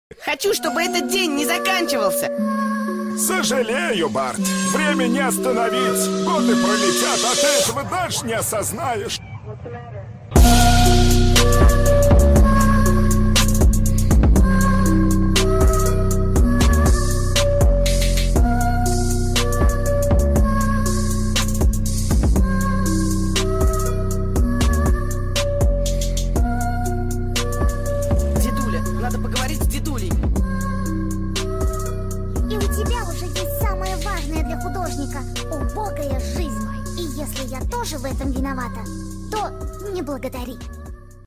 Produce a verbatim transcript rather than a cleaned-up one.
Хочу, чтобы этот день не заканчивался. Сожалею, Барт. Время не остановить. Годы пролетят, а ты этого даже не осознаешь. Дедуля, надо поговорить с дедулей. И у тебя уже есть самое важное для художника — убогая жизнь. И если я тоже в этом виновата, то не благодари.